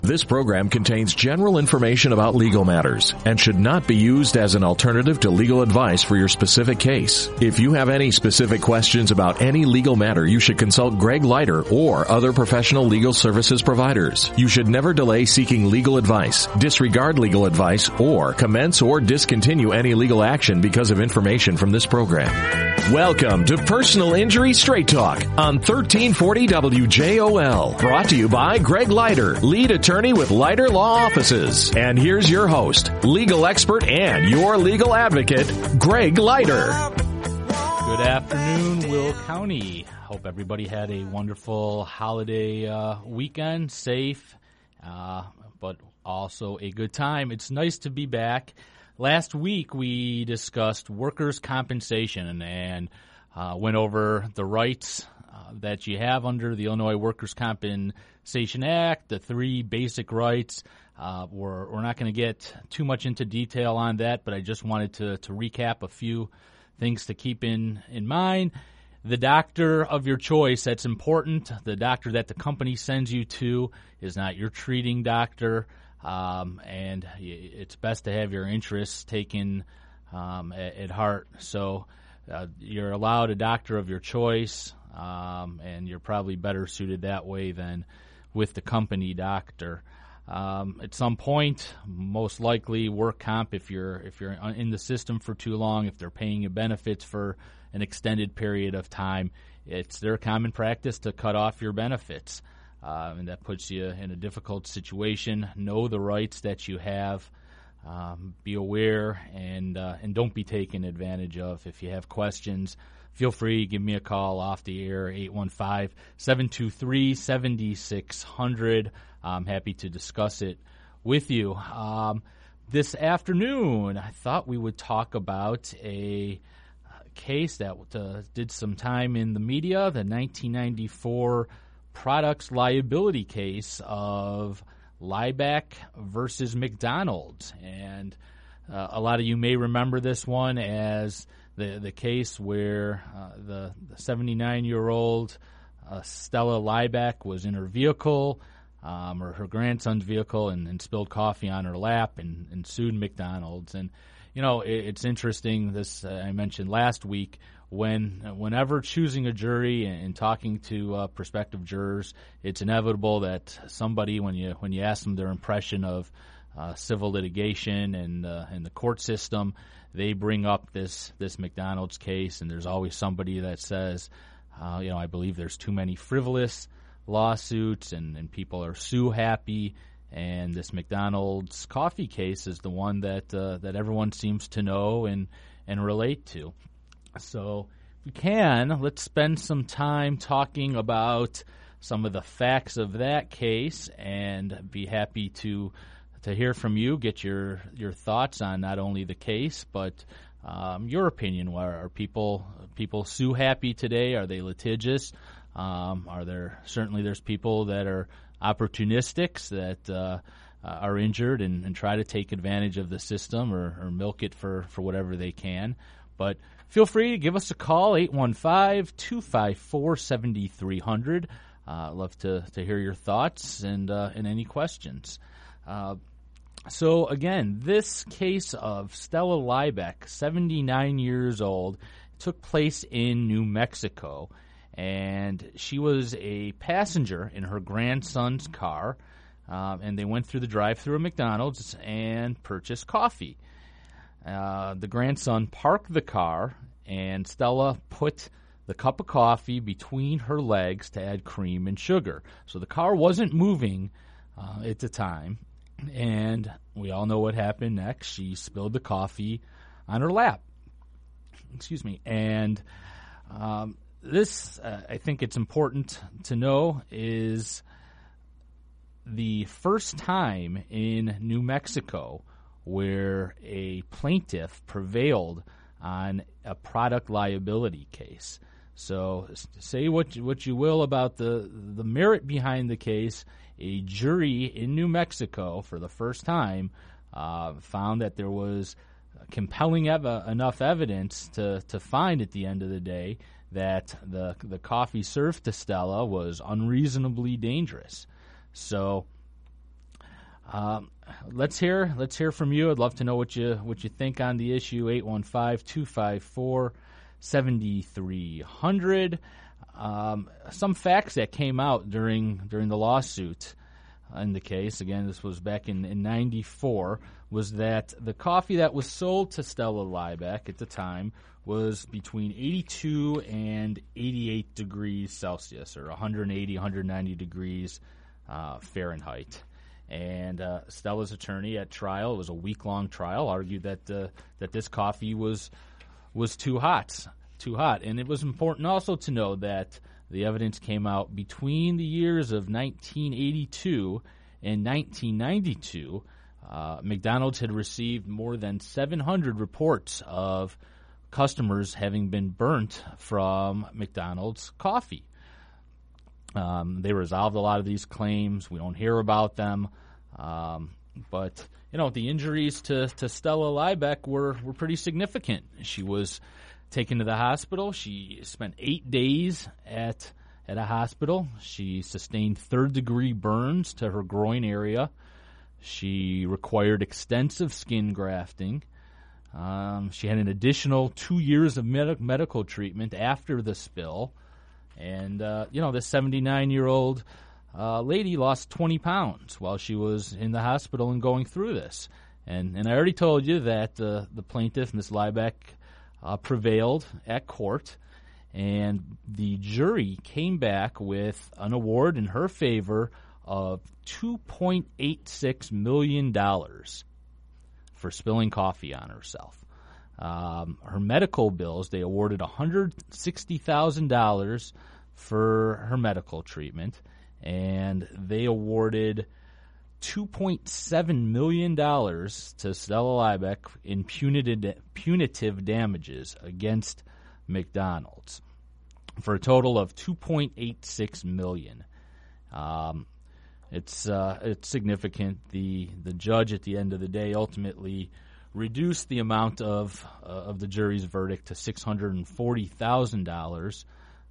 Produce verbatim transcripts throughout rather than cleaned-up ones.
This program contains general information about legal matters and should not be used as an alternative to legal advice for your specific case. If you have any specific questions about any legal matter, you should consult Greg Leiter or other professional legal services providers. You should never delay seeking legal advice, disregard legal advice, or commence or discontinue any legal action because of information from this program. Welcome to Personal Injury Straight Talk on thirteen forty W J O L. Brought to you by Greg Leiter, lead attorney with Leiter Law Offices. And here's your host, legal expert and your legal advocate, Greg Leiter. Good afternoon, Will County. Hope everybody had a wonderful holiday uh, weekend, safe, uh, but also a good time. It's nice to be back. Last week, we discussed workers' compensation and uh, went over the rights uh, that you have under the Illinois Workers' Compensation Act, the three basic rights. Uh, we're, we're not going to get too much into detail on that, but I just wanted to, to recap a few things to keep in, in mind. The doctor of your choice, that's important. The doctor that the company sends you to is not your treating doctor. Um, and it's best to have your interests taken um, at, at heart. So uh, you're allowed a doctor of your choice, um, and you're probably better suited that way than with the company doctor. Um, at some point, most likely work comp, if you're if you're in the system for too long, if they're paying you benefits for an extended period of time, it's their common practice to cut off your benefits. Uh, and that puts you in a difficult situation. Know the rights that you have. Um, be aware and uh, and don't be taken advantage of. If you have questions, feel free. Give me a call off the air, eight one five, seven two three, seven six zero zero. I'm happy to discuss it with you. Um, this afternoon, I thought we would talk about a case that uh, did some time in the media, the nineteen ninety-four products liability case of Liebeck versus McDonald's. And uh, a lot of you may remember this one as the the case where uh, the seventy-nine-year-old uh, Stella Liebeck was in her vehicle, um, or her grandson's vehicle, and, and spilled coffee on her lap and, and sued McDonald's. And, you know, it, it's interesting, this uh, I mentioned last week, When, whenever choosing a jury and talking to uh, prospective jurors, it's inevitable that somebody, when you when you ask them their impression of uh, civil litigation and uh, and the court system, they bring up this this McDonald's case, and there's always somebody that says, uh, you know, I believe there's too many frivolous lawsuits, and, and people are sue happy, and this McDonald's coffee case is the one that uh, that everyone seems to know and and relate to. So if we can, let's spend some time talking about some of the facts of that case, and be happy to to hear from you, get your, your thoughts on not only the case, but um, your opinion. Are, are people people sue happy today? Are they litigious? Um, are there certainly there's people that are opportunistics that uh, are injured and, and try to take advantage of the system or, or milk it for, for whatever they can. But feel free to give us a call, eight one five, two five four, seven three zero zero. I'd uh, love to, to hear your thoughts and uh, and any questions. Uh, so, again, this case of Stella Liebeck, seventy-nine years old, took place in New Mexico. And she was a passenger in her grandson's car, uh, and they went through the drive-thru at McDonald's and purchased coffee. Uh, the grandson parked the car, and Stella put the cup of coffee between her legs to add cream and sugar. So the car wasn't moving uh, at the time, and we all know what happened next. She spilled the coffee on her lap. Excuse me. And um, this, uh, I think it's important to know, is the first time in New Mexico where a plaintiff prevailed on a product liability case. So say what what you will about the the merit behind the case, a jury in New Mexico for the first time uh, found that there was compelling ev- enough evidence to, to find at the end of the day that the the coffee served to Stella was unreasonably dangerous. So Um, let's hear let's hear from you. I'd love to know what you what you think on the issue. eight one five, two five four, seven three zero zero. Um, some facts that came out during during the lawsuit in the case, again, this was back in, in ninety-four, was that the coffee that was sold to Stella Liebeck at the time was between eighty-two and eighty-eight degrees Celsius, or one eighty, one ninety degrees uh, Fahrenheit. And uh, Stella's attorney at trial, it was a week-long trial, argued that uh, that this coffee was was too hot, too hot. And it was important also to know that the evidence came out between the years of nineteen eighty-two and nineteen ninety-two. Uh, McDonald's had received more than seven hundred reports of customers having been burnt from McDonald's coffee. Um, they resolved a lot of these claims. We don't hear about them. Um, but, you know, the injuries to, to Stella Liebeck were, were pretty significant. She was taken to the hospital. She spent eight days at at a hospital. She sustained third-degree burns to her groin area. She required extensive skin grafting. Um, she had an additional two years of med- medical treatment after the spill. And, uh, you know, this seventy-nine-year-old uh, lady lost twenty pounds while she was in the hospital and going through this. And and I already told you that uh, the plaintiff, Miz Liebeck, uh, prevailed at court. And the jury came back with an award in her favor of two point eight six million dollars for spilling coffee on herself. Um, her medical bills, they awarded one hundred sixty thousand dollars for her medical treatment, and they awarded two point seven million dollars to Stella Liebeck in punitive, punitive damages against McDonald's for a total of two point eight six million dollars. Um, it's uh, it's significant. The the judge at the end of the day ultimately reduced the amount of uh, of the jury's verdict to six hundred forty thousand dollars.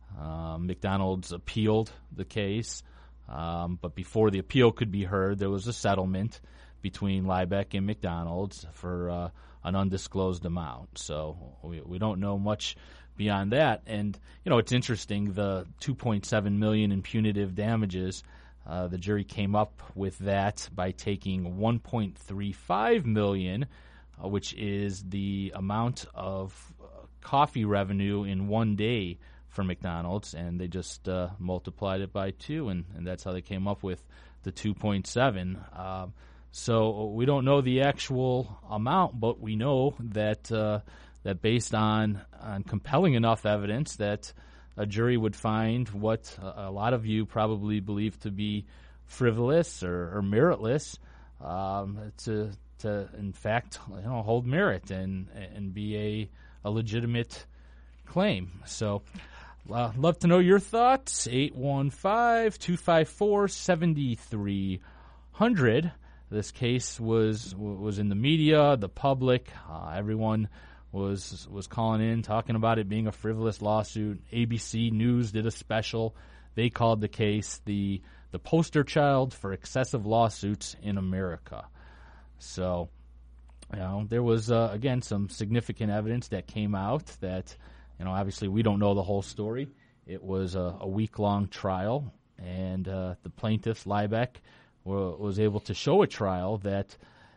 Um, McDonald's appealed the case, um, but before the appeal could be heard, there was a settlement between Liebeck and McDonald's for uh, an undisclosed amount. So we we don't know much beyond that. And you know, it's interesting, the two point seven million dollars in punitive damages. Uh, the jury came up with that by taking one point three five million dollars, uh, which is the amount of uh, coffee revenue in one day for McDonald's, and they just uh, multiplied it by two, and, and that's how they came up with the two point seven. Uh, so we don't know the actual amount, but we know that uh, that based on on compelling enough evidence that a jury would find what a lot of you probably believe to be frivolous or, or meritless um, to, to, in fact, you know, hold merit and and be a, a legitimate claim. So, uh, love to know your thoughts. eight one five, two five four, seven three zero zero. This case was was in the media, the public, uh, everyone was was calling in, talking about it being a frivolous lawsuit. A B C News did a special. They called the case the the poster child for excessive lawsuits in America. So, you know, there was, uh, again, some significant evidence that came out that, you know, obviously we don't know the whole story. It was a, a week-long trial, and uh, the plaintiff, Liebeck, w- was able to show at trial that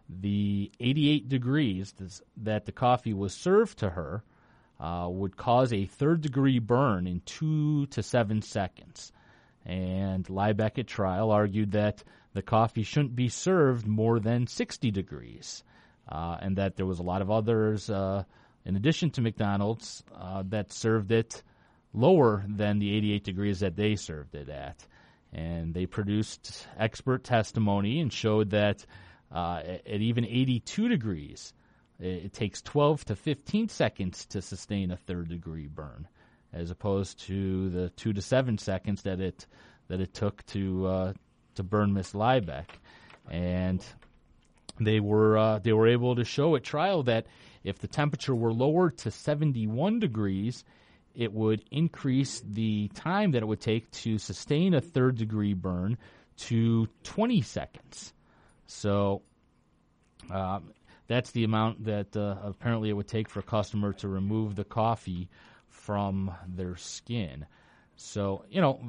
the eighty-eight degrees that the coffee was served to her uh, would cause a third-degree burn in two to seven seconds. And Liebeck at trial argued that the coffee shouldn't be served more than sixty degrees, uh, and that there was a lot of others, uh, in addition to McDonald's, uh, that served it lower than the eighty-eight degrees that they served it at. And they produced expert testimony and showed that Uh, at, at even eighty-two degrees, it, it takes twelve to fifteen seconds to sustain a third-degree burn, as opposed to the two to seven seconds that it that it took to uh, to burn Miss Liebeck. And they were uh, they were able to show at trial that if the temperature were lowered to seventy-one degrees, it would increase the time that it would take to sustain a third-degree burn to twenty seconds. So uh, that's the amount that uh, apparently it would take for a customer to remove the coffee from their skin. So, you know,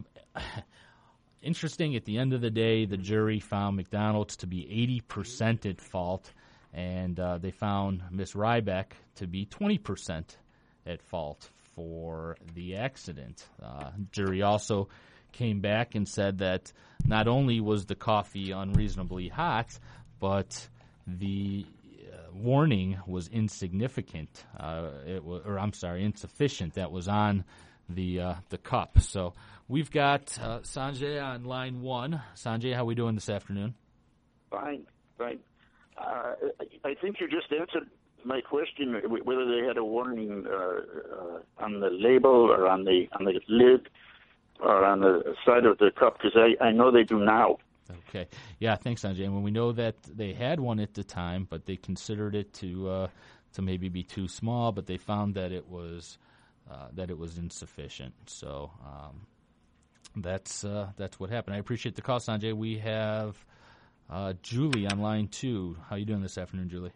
interesting, at the end of the day, the jury found McDonald's to be eighty percent at fault, and uh, they found Miss Ryback to be twenty percent at fault for the accident. Uh, jury also came back and said that not only was the coffee unreasonably hot, but the uh, warning was insignificant. Uh, it was, or I'm sorry, insufficient. That was on the uh, the cup. So we've got uh, Sanjay on line one. Sanjay, how are we doing this afternoon? Fine, fine. Uh, I think you just answered my question, whether they had a warning uh, uh, on the label or on the on the lid or on the side of the cup, because I, I know they do now. Okay. Yeah, thanks, Sanjay. And when we know that they had one at the time, but they considered it to uh, to maybe be too small, but they found that it was uh, that it was insufficient. So um, that's uh, that's what happened. I appreciate the call, Sanjay. We have uh, Julie on line two. How are you doing this afternoon, Julie?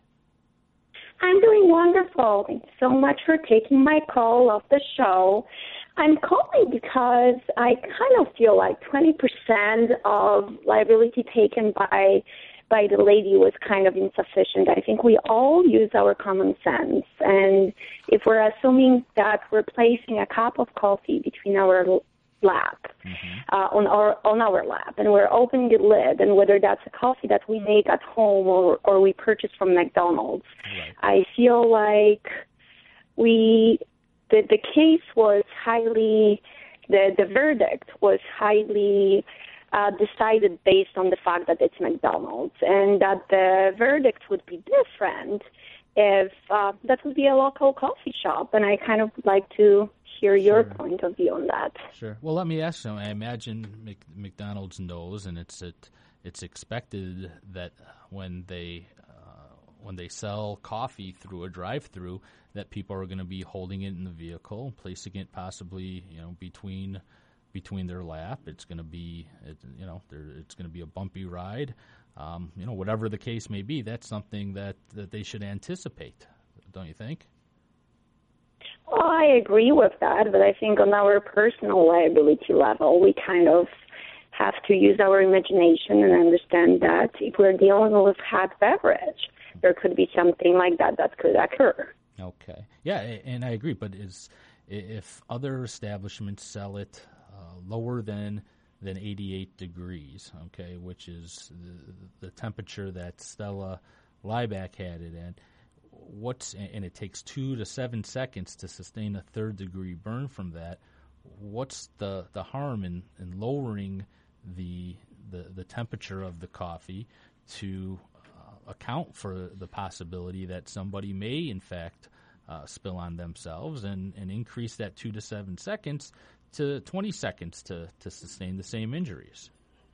I'm doing wonderful. Thanks so much for taking my call off the show. I'm calling because I kind of feel like twenty percent of liability taken by by the lady was kind of insufficient. I think we all use our common sense. And if we're assuming that we're placing a cup of coffee between our lap, mm-hmm. uh, on our on our lap, and we're opening the lid, and whether that's a coffee that we make at home or, or we purchase from McDonald's, right. I feel like we... The, the case was highly, the, the verdict was highly uh, decided based on the fact that it's McDonald's, and that the verdict would be different if uh, that would be a local coffee shop. And I kind of would like to hear your Sure. point of view on that. Sure. Well, let me ask you. I imagine Mc, McDonald's knows, and it's it, it's expected that when they uh, when they sell coffee through a drive-through, that people are going to be holding it in the vehicle, placing it possibly, you know, between between their lap. It's going to be, it, you know, it's going to be a bumpy ride. Um, you know, whatever the case may be, that's something that, that they should anticipate, don't you think? Well, I agree with that, but I think on our personal liability level, we kind of have to use our imagination and understand that if we're dealing with hot beverage, there could be something like that that could occur. Okay. Yeah, and I agree. But is if other establishments sell it uh, lower than than eighty-eight degrees, okay, which is the, the temperature that Stella Lieback had it at, what's and it takes two to seven seconds to sustain a third degree burn from that. What's the, the harm in, in lowering the, the the temperature of the coffee to account for the possibility that somebody may, in fact, uh, spill on themselves and, and increase that two to seven seconds to twenty seconds to, to sustain the same injuries?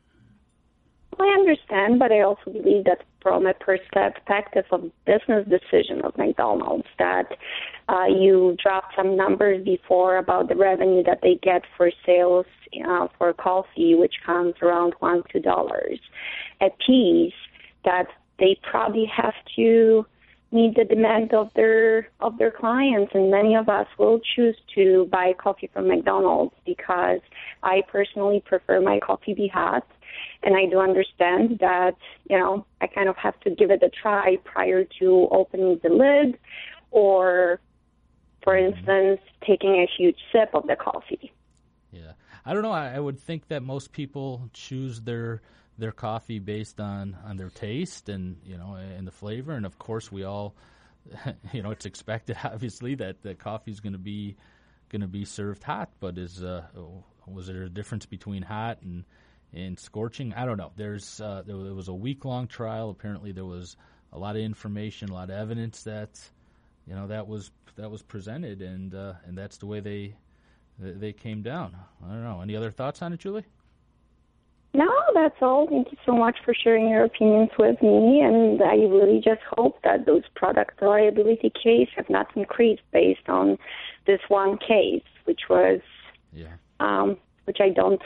I understand, but I also believe that from a perspective of business decision of McDonald's, that uh, you dropped some numbers before about the revenue that they get for sales uh, for coffee, which comes around one, two dollars a piece, that they probably have to meet the demand of their of their clients, and many of us will choose to buy coffee from McDonald's because I personally prefer my coffee be hot, and I do understand that, you know, I kind of have to give it a try prior to opening the lid or, for instance, taking a huge sip of the coffee. Yeah. I don't know. I, I would think that most people choose their their coffee based on, on their taste and, you know, and the flavor. And of course we all, you know, it's expected obviously that the coffee is going to be, going to be served hot, but is, uh, was there a difference between hot and, and scorching? I don't know. There's, uh, there was a week long trial. Apparently there was a lot of information, a lot of evidence that, you know, that was, that was presented and, uh, and that's the way they, they came down. I don't know. Any other thoughts on it, Julie? No, that's all. Thank you so much for sharing your opinions with me, and I really just hope that those product liability cases have not increased based on this one case, which was, yeah, um, which I don't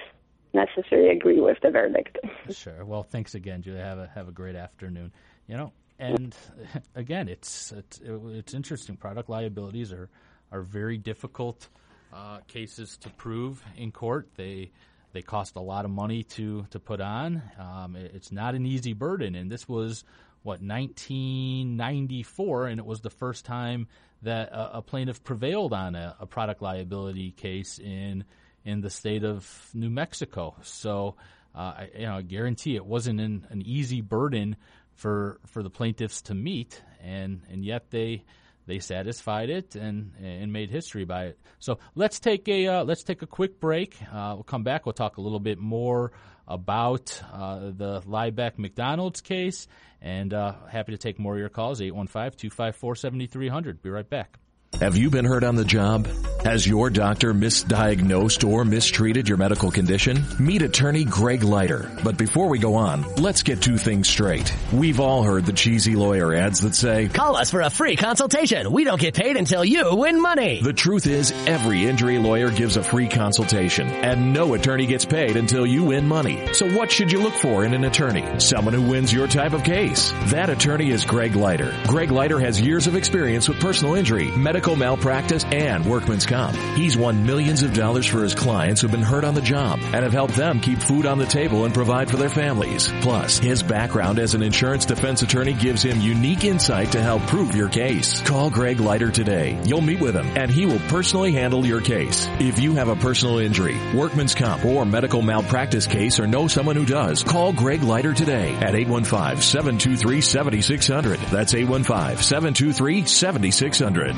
necessarily agree with the verdict. Sure. Well, thanks again, Julia. Have a have a great afternoon. You know, and again, it's it's it's interesting. Product liabilities are are very difficult uh, cases to prove in court. They they cost a lot of money to to put on. Um, it, it's not an easy burden, and this was what nineteen ninety-four, and it was the first time that a, a plaintiff prevailed on a, a product liability case in in the state of New Mexico. So, uh, I, you know, I guarantee it wasn't an, an easy burden for for the plaintiffs to meet, and, and yet they they satisfied it and and made history by it. So let's take a uh, let's take a quick break. Uh, we'll come back. We'll talk a little bit more about uh, the Liebeck McDonald's case, and uh, happy to take more of your calls. eight one five, two five four, seven three zero zero. Be right back. Have you been hurt on the job? Has your doctor misdiagnosed or mistreated your medical condition? Meet attorney Greg Leiter. But before we go on, let's get two things straight. We've all heard the cheesy lawyer ads that say, "Call us for a free consultation. We don't get paid until you win money." The truth is, every injury lawyer gives a free consultation, and no attorney gets paid until you win money. So what should you look for in an attorney? Someone who wins your type of case. That attorney is Greg Leiter. Greg Leiter has years of experience with personal injury, medical Medical malpractice, and workman's comp. He's won millions of dollars for his clients who've been hurt on the job and have helped them keep food on the table and provide for their families. Plus, his background as an insurance defense attorney gives him unique insight to help prove your case. Call Greg Leiter today. You'll meet with him, and he will personally handle your case. If you have a personal injury, workman's comp, or medical malpractice case or know someone who does, call Greg Leiter today at eight one five, seven two three, seven six zero zero. That's eight one five, seven two three, seven six zero zero.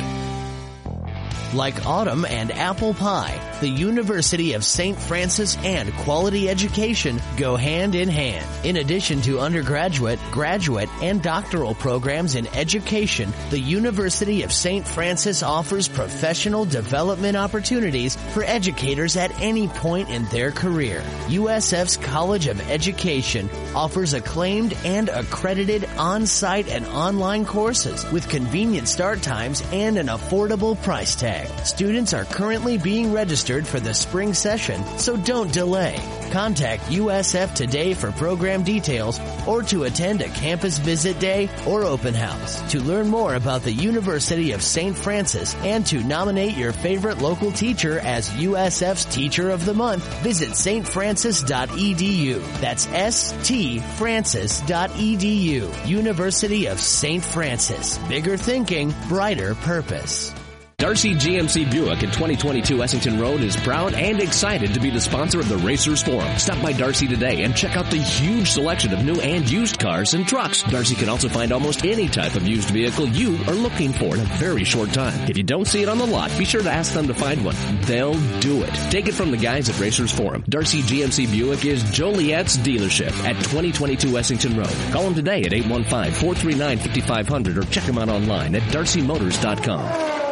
Like autumn and apple pie, the University of Saint Francis and quality education go hand in hand. In addition to undergraduate, graduate, and doctoral programs in education, the University of Saint Francis offers professional development opportunities for educators at any point in their career. U S F's College of Education offers acclaimed and accredited on-site and online courses with convenient start times and an affordable price tag. Students are currently being registered for the spring session, so don't delay. Contact U S F today for program details or to attend a campus visit day or open house. To learn more about the University of Saint Francis and to nominate your favorite local teacher as U S F's Teacher of the Month, visit s t francis dot e d u. That's s t francis dot e d u. University of Saint Francis. Bigger thinking, brighter purpose. Darcy G M C Buick at twenty twenty-two Essington Road is proud and excited to be the sponsor of the Racers Forum. Stop by Darcy today and check out the huge selection of new and used cars and trucks. Darcy can also find almost any type of used vehicle you are looking for in a very short time. If you don't see it on the lot, be sure to ask them to find one. They'll do it. Take it from the guys at Racers Forum. Darcy G M C Buick is Joliet's dealership at twenty twenty-two Essington Road. Call them today at eight one five, four three nine, five five zero zero or check them out online at darcy motors dot com.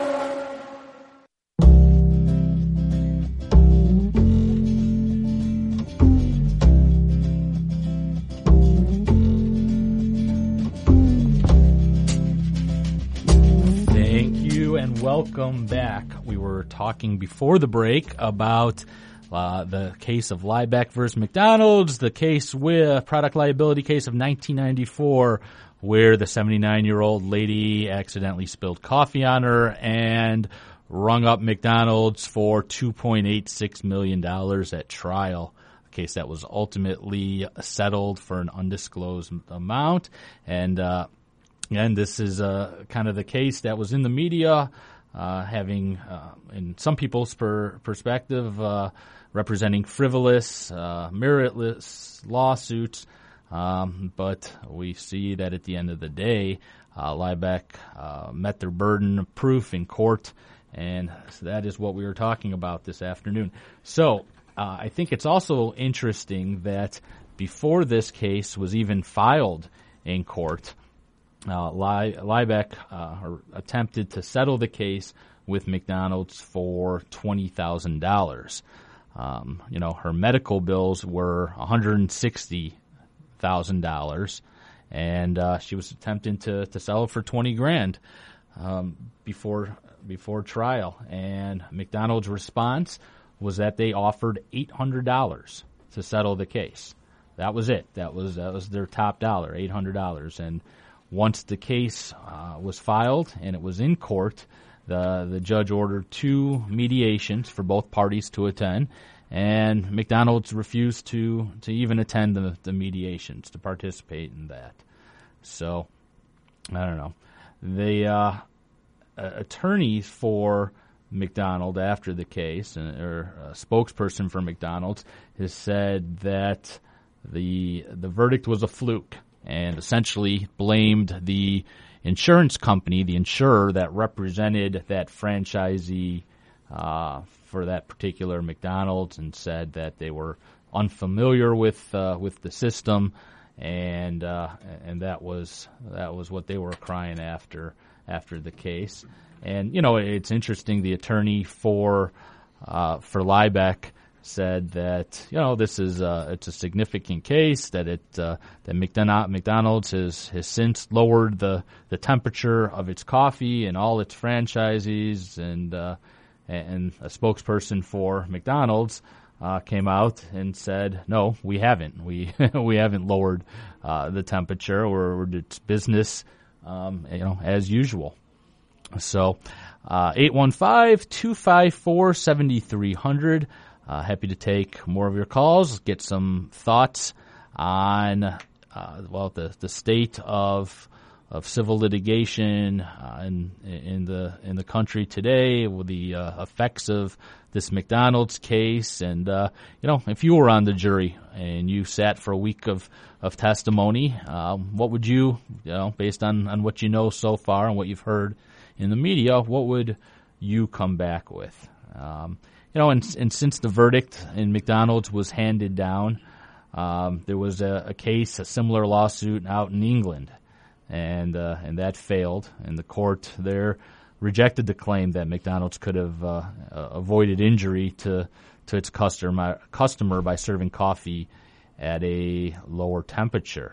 Welcome back. We were talking before the break about uh, the case of Liebeck versus McDonald's, the case with product liability case of nineteen ninety-four, where the seventy-nine-year-old lady accidentally spilled coffee on her and rung up McDonald's for two point eight six million dollars at trial. A case that was ultimately settled for an undisclosed amount. And, uh, and this is uh, kind of the case that was in the media, Uh, having, uh, in some people's per- perspective, uh, representing frivolous, uh, meritless lawsuits. Um, but we see that at the end of the day, uh, Liebeck uh, met their burden of proof in court, and that is what we were talking about this afternoon. So uh, I think it's also interesting that before this case was even filed in court, Uh, Liebeck uh, attempted to settle the case with McDonald's for twenty thousand dollars. Um, you know, her medical bills were one hundred sixty thousand dollars, and uh, she was attempting to, to sell it for twenty grand um, before before trial. And McDonald's response was that they offered eight hundred dollars to settle the case. That was it. That was that was their top dollar, eight hundred dollars. And once the case uh, was filed and it was in court, the the judge ordered two mediations for both parties to attend, and McDonald's refused to, to even attend the, the mediations, to participate in that. So, I don't know. The uh, attorney for McDonald after the case, or a spokesperson for McDonald's, has said that the the verdict was a fluke and essentially blamed the insurance company, the insurer that represented that franchisee uh, for that particular McDonald's, and said that they were unfamiliar with uh, with the system, and uh, and that was that was what they were crying after after the case. And, you know, it's interesting, the attorney for uh, for Liebeck said that, you know, this is uh, it's a significant case, that it uh, that McDonald, McDonald's has, has since lowered the, the temperature of its coffee and all its franchisees, and uh, and a spokesperson for McDonald's uh, came out and said, no, we haven't. We we haven't lowered uh, the temperature, or it's business, um, you know, as usual. So, uh, eight one five, two five four, seven three zero zero. Uh, happy to take more of your calls, get some thoughts on, uh, well, the, the state of of civil litigation uh, in in the in the country today, with the uh, effects of this McDonald's case. And uh, you know, if you were on the jury and you sat for a week of of testimony, uh, what would you, you know, based on on what you know so far and what you've heard in the media, what would you come back with? Um, you know, and, and since the verdict in McDonald's was handed down, um, there was a, a case, a similar lawsuit out in England, and uh, and that failed. And the court there rejected the claim that McDonald's could have uh, avoided injury to to its customer customer by serving coffee at a lower temperature.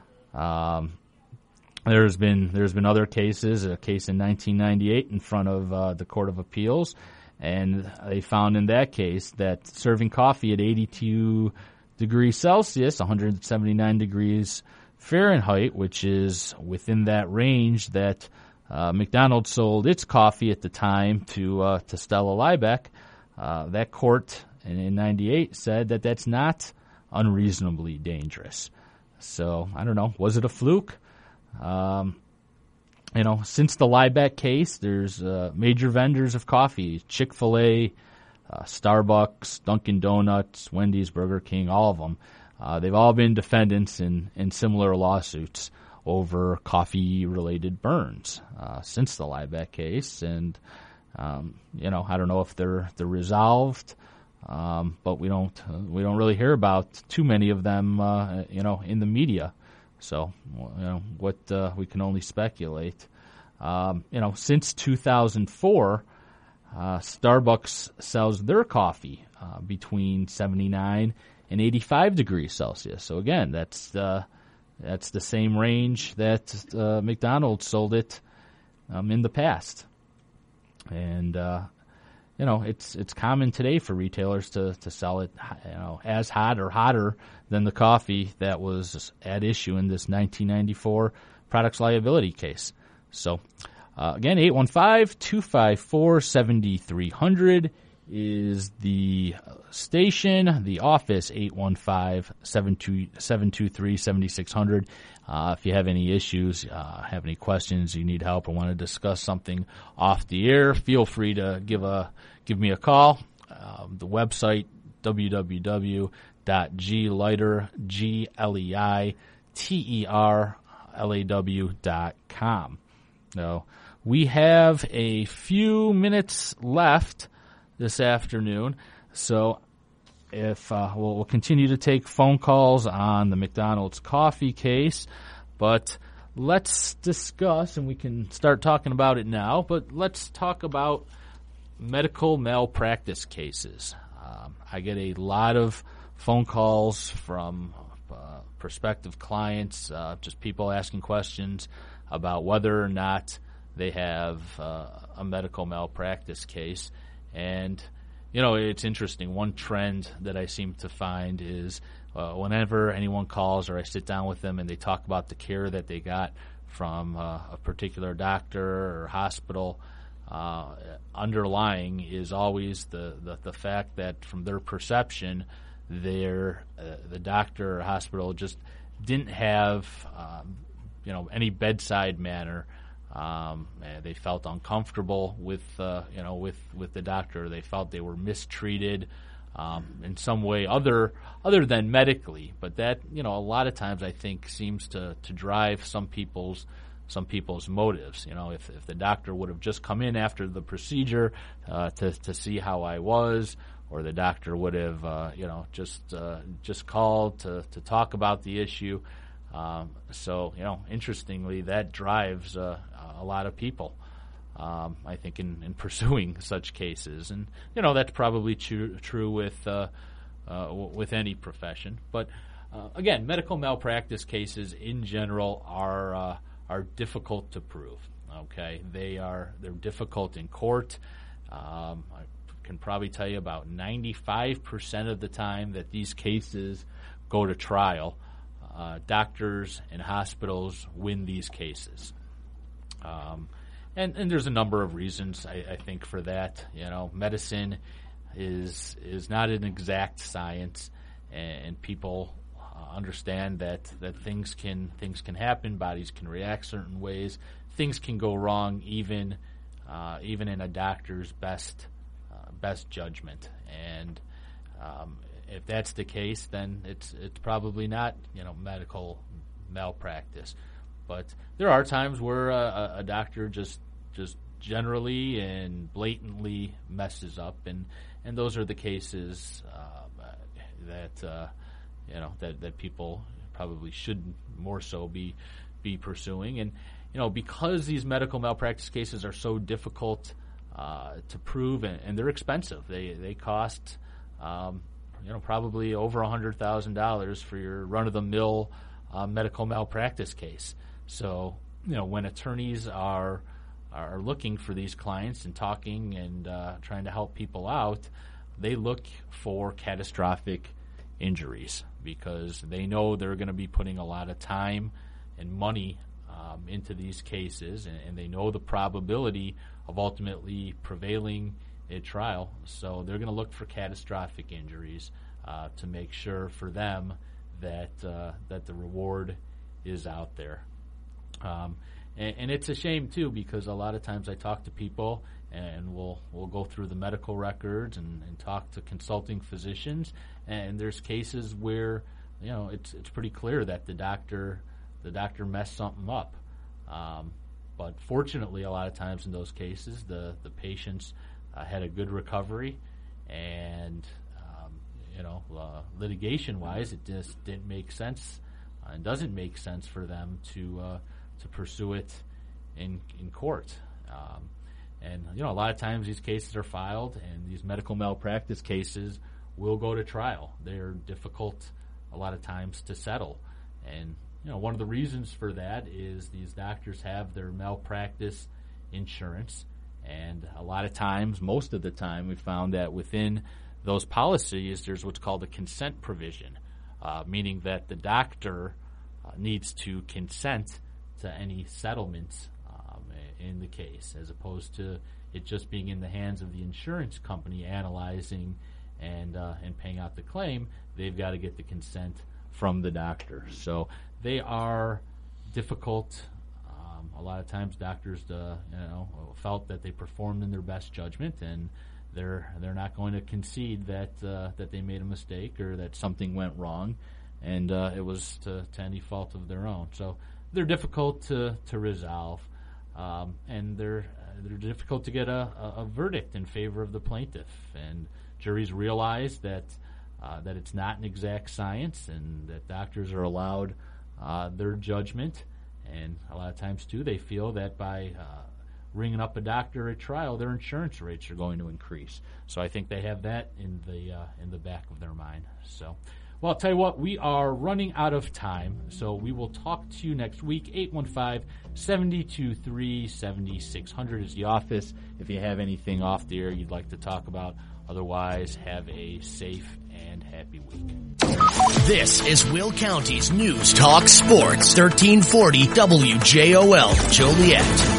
Um, There's been there's been other cases, a case in nineteen ninety-eight in front of uh, the Court of Appeals, and they found in that case that serving coffee at eighty-two degrees Celsius, one hundred seventy-nine degrees Fahrenheit, which is within that range that uh, McDonald's sold its coffee at the time to uh, to Stella Liebeck, uh, that court in, in ninety-eight said that that's not unreasonably dangerous. So, I don't know, was it a fluke? Um, you know, since the Liebeck case, there's uh, major vendors of coffee, Chick-fil-A, uh, Starbucks, Dunkin' Donuts, Wendy's, Burger King, all of them. Uh, they've all been defendants in, in similar lawsuits over coffee-related burns uh, since the Liebeck case. And, um, you know, I don't know if they're they're resolved, um, but we don't uh, we don't really hear about too many of them, uh, you know, in the media. So, you know, what uh, we can only speculate. Um, you know, since two thousand four, uh, Starbucks sells their coffee uh, between seventy-nine and eighty-five degrees Celsius. So again, that's uh, that's the same range that uh, McDonald's sold it um, in the past. And uh, you know, it's it's common today for retailers to, to sell it, you know, as hot or hotter than the coffee that was at issue in this nineteen ninety-four products liability case. So, uh, again, eight one five, two five four, seven three zero zero is the station. The office, eight one five, seven two three, seven six zero zero. Uh, if you have any issues, uh, have any questions, you need help, or want to discuss something off the air, feel free to give a give me a call. Uh, the website, w w w dot g leiter, G L E I T E R L A W dot com. Now, we have a few minutes left this afternoon, so if uh, we'll, we'll continue to take phone calls on the McDonald's coffee case, but let's discuss, and we can start talking about it now, but let's talk about medical malpractice cases. Um, I get a lot of phone calls from uh, prospective clients, uh, just people asking questions about whether or not they have uh, a medical malpractice case. And, you know, it's interesting. One trend that I seem to find is uh, whenever anyone calls or I sit down with them and they talk about the care that they got from uh, a particular doctor or hospital, uh, underlying is always the, the, the fact that from their perception, their uh, the doctor or hospital just didn't have um, you know any bedside manner. Um, they felt uncomfortable with uh, you know with, with the doctor. They felt they were mistreated um, in some way other other than medically. But that you know a lot of times I think seems to, to drive some people's some people's motives. You know, if if the doctor would have just come in after the procedure uh, to to see how I was, or the doctor would have uh, you know just uh, just called to to talk about the issue. Um, so, you know, interestingly, that drives uh, a lot of people, um, I think, in, in pursuing such cases. And, you know, that's probably true, true with uh, uh, w- with any profession. But, uh, again, medical malpractice cases in general are uh, are difficult to prove, okay? They are, they're difficult in court. Um, I can probably tell you about ninety-five percent of the time that these cases go to trial, Uh, doctors and hospitals win these cases. Um, and, and there's a number of reasons, I, I think, for that. You know, medicine is is not an exact science, and, and people uh, understand that, that things can things can happen, bodies can react certain ways, things can go wrong even uh, even in a doctor's best uh, best judgment. And um, if that's the case, then it's it's probably not, you know, medical malpractice. But there are times where uh, a, a doctor just just generally and blatantly messes up, and, and those are the cases uh, that uh, you know that, that people probably should more so be be pursuing. And you know, because these medical malpractice cases are so difficult uh, to prove, and, and they're expensive, they they cost. Um, You know, probably over one hundred thousand dollars for your run-of-the-mill uh, medical malpractice case. So, you know, when attorneys are are looking for these clients and talking and uh, trying to help people out, they look for catastrophic injuries because they know they're going to be putting a lot of time and money um, into these cases, and, and they know the probability of ultimately prevailing a trial. So they're going to look for catastrophic injuries uh, to make sure for them that uh, that the reward is out there. Um, and, and it's a shame too, because a lot of times I talk to people and we'll we'll go through the medical records and, and talk to consulting physicians, and there's cases where you know it's it's pretty clear that the doctor the doctor messed something up. Um, but fortunately, a lot of times in those cases, the the patients Uh, had a good recovery, and um, you know, uh, litigation-wise, it just didn't make sense, uh, and doesn't make sense for them to uh, to pursue it in in court. Um, and you know, a lot of times these cases are filed, and these medical malpractice cases will go to trial. They're difficult a lot of times to settle, and you know, one of the reasons for that is these doctors have their malpractice insurance. And a lot of times, most of the time, we found that within those policies, there's what's called a consent provision, uh, meaning that the doctor uh, needs to consent to any settlements um, in the case, as opposed to it just being in the hands of the insurance company analyzing and uh, and paying out the claim. They've got to get the consent from the doctor. So they are difficult. A lot of times, doctors, uh, you know, felt that they performed in their best judgment, and they're they're not going to concede that uh, that they made a mistake or that something went wrong, and uh, it was to, to any fault of their own. So they're difficult to to resolve, um, and they're they're difficult to get a, a, a verdict in favor of the plaintiff. And juries realize that uh, that it's not an exact science, and that doctors are allowed uh, their judgment. And a lot of times, too, they feel that by uh, ringing up a doctor at trial, their insurance rates are going to increase. So I think they have that in the uh, in the back of their mind. So, well, I'll tell you what, we are running out of time, so we will talk to you next week. eight one five, seven two three, seven six zero zero is the office. If you have anything off the air you'd like to talk about, Otherwise, have a safe and happy week. This is Will County's News Talk Sports, thirteen forty W J O L, Joliet.